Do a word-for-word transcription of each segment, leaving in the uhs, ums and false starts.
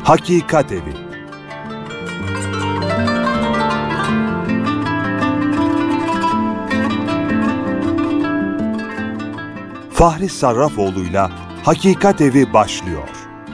Hakikat Evi. Fahri Sarrafoğlu'yla Hakikat Evi başlıyor.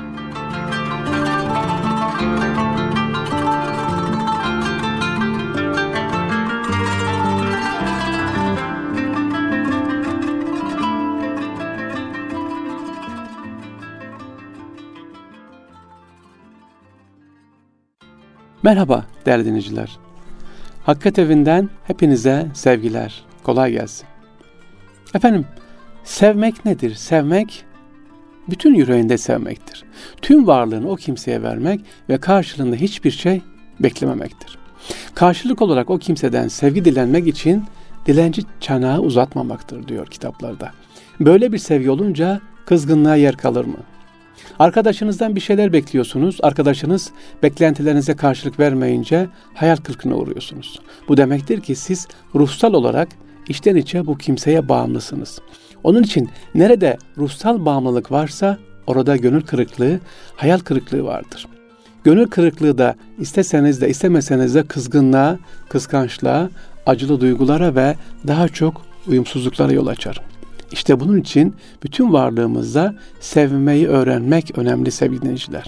Merhaba değerli dinleyiciler. Hakikat Evi'nden hepinize sevgiler. Kolay gelsin. Efendim, sevmek nedir? Sevmek, bütün yüreğinde sevmektir. Tüm varlığını o kimseye vermek ve karşılığında hiçbir şey beklememektir. Karşılık olarak o kimseden sevgi dilenmek için dilenci çanağı uzatmamaktır diyor kitaplarda. Böyle bir sevgi olunca kızgınlığa yer kalır mı? Arkadaşınızdan bir şeyler bekliyorsunuz. Arkadaşınız beklentilerinize karşılık vermeyince hayal kırıklığına uğruyorsunuz. Bu demektir ki siz ruhsal olarak içten içe bu kimseye bağımlısınız. Onun için nerede ruhsal bağımlılık varsa orada gönül kırıklığı, hayal kırıklığı vardır. Gönül kırıklığı da isteseniz de istemeseniz de kızgınlığa, kıskançlığa, acılı duygulara ve daha çok uyumsuzluklara yol açar. İşte bunun için bütün varlığımızda sevmeyi öğrenmek önemli sevgili dinleyiciler.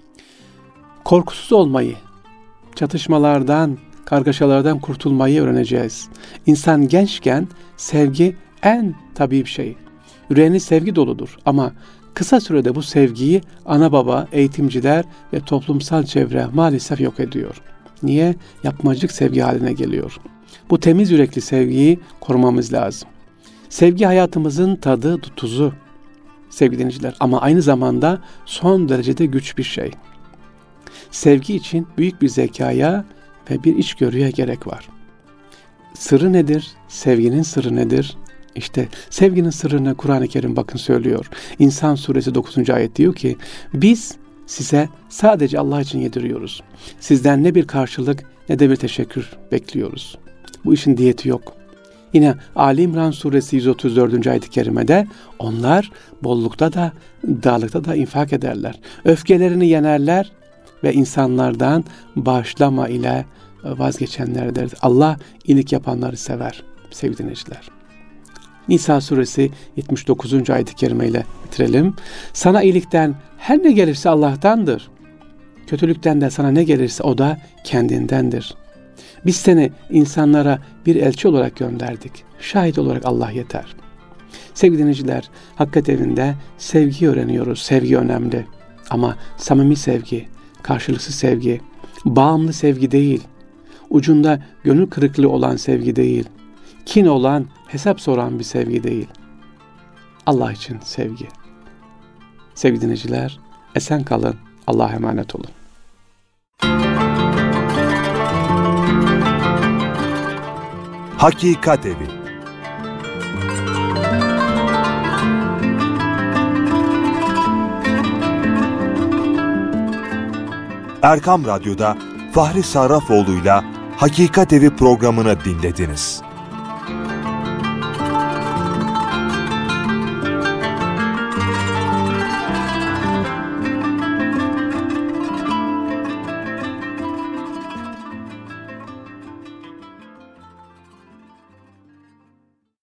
Korkusuz olmayı, çatışmalardan, kargaşalardan kurtulmayı öğreneceğiz. İnsan gençken sevgi en tabii bir şey. Yüreğini sevgi doludur ama kısa sürede bu sevgiyi ana baba, eğitimciler ve toplumsal çevre maalesef yok ediyor. Niye? Yapmacık sevgi haline geliyor. Bu temiz yürekli sevgiyi korumamız lazım. Sevgi hayatımızın tadı, tuzu sevgili dinleyiciler ama aynı zamanda son derecede güç bir şey. Sevgi için büyük bir zekaya ve bir içgörüye gerek var. Sırrı nedir? Sevginin sırrı nedir? İşte sevginin sırrını Kur'an-ı Kerim bakın söylüyor. İnsan suresi dokuzuncu ayet diyor ki biz size sadece Allah için yediriyoruz. Sizden ne bir karşılık ne de bir teşekkür bekliyoruz. Bu işin diyeti yok. Yine Ali İmran suresi yüz otuz dördüncü ayet-i kerimede onlar bollukta da darlıkta da infak ederler. Öfkelerini yenerler ve insanlardan bağışlama ile vazgeçenlerdir. Allah iyilik yapanları sever sevgili dinleyiciler. Nisa suresi yetmiş dokuzuncu ayet-i kerime ile bitirelim. Sana iyilikten her ne gelirse Allah'tandır. Kötülükten de sana ne gelirse o da kendindendir. Biz seni insanlara bir elçi olarak gönderdik. Şahit olarak Allah yeter. Sevgili dinleyiciler, Hakikat Evi'nde sevgiyi öğreniyoruz. Sevgi önemli. Ama samimi sevgi, karşılıksız sevgi, bağımlı sevgi değil. Ucunda gönül kırıklığı olan sevgi değil. Kin olan, hesap soran bir sevgi değil. Allah için sevgi. Sevgili dinleyiciler, esen kalın. Allah'a emanet olun. Hakikat Evi. Erkam Radyo'da Fahri Sarrafoğlu'yla Hakikat Evi programını dinlediniz.